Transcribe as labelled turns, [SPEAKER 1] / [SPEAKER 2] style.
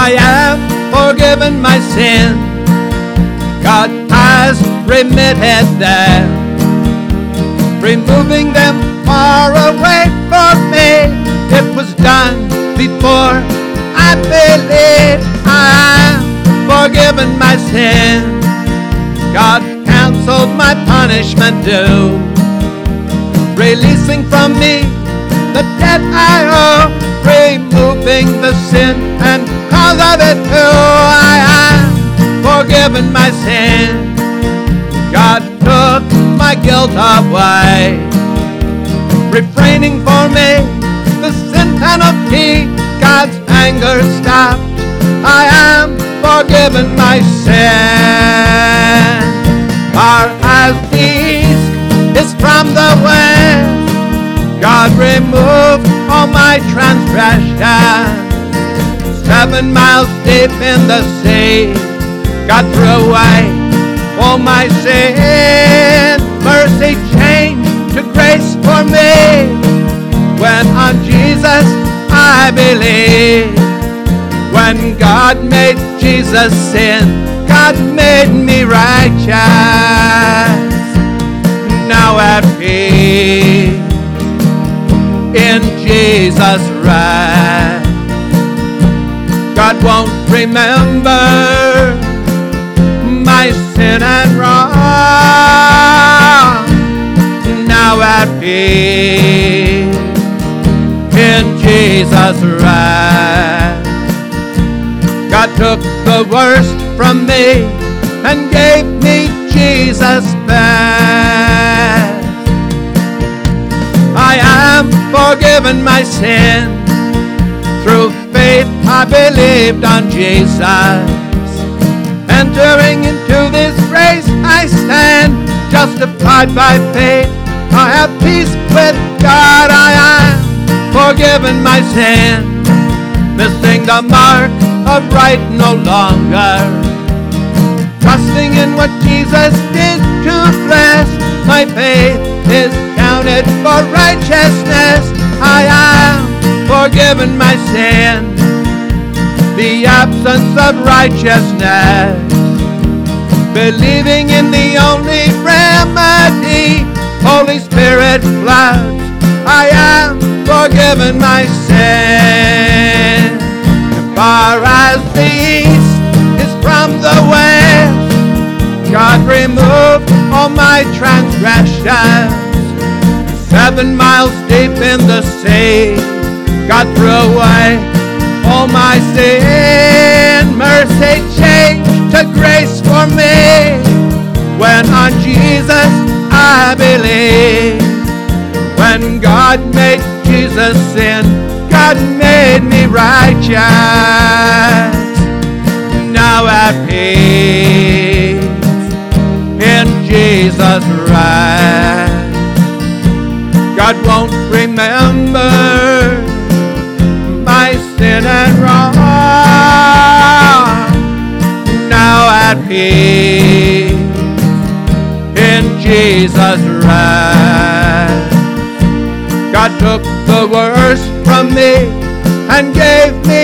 [SPEAKER 1] I am forgiven my sin. God has remitted them, removing them far away from me. It was done before I believed. I am forgiven my sin. God canceled my punishment due, releasing from me the debt I owe, removing the sin and cause of it too. I am forgiven my sin. God took my guilt away, refraining for me the sin penalty. God's anger stopped. I am forgiven my sin. Far as the east is from the west, God removed all my transgressions. 7 miles deep in the sea, God threw away all my sin. Mercy changed to grace for me. When on Jesus I believe. When God made Jesus sin, God made me righteous. Now at peace in Jesus' wrath. God won't remember my sin and wrong. Now at peace in Jesus' wrath. God took the worst from me and gave me Jesus' best. I am forgiven my sin. Through faith I believed on Jesus. Entering into this race I stand, justified by faith. I have peace with God. I am forgiven my sin. Missing the mark of right no longer. Trusting in what Jesus did to bless. My faith is counted for righteousness. I am forgiven my sin. The absence of righteousness. Believing in the only remedy, Holy Spirit floods. I am forgiven my sin. As far as the east is from the west, God removed all my transgressions. 7 miles deep in the sea, God threw away all my sin. Mercy changed to grace for me. When on Jesus I believe. When God made Jesus sin, God made me righteous. Now at peace in Jesus' wrath. God won't remember my sin and wrong. Now at peace in Jesus' wrath. God took the worst from me and gave me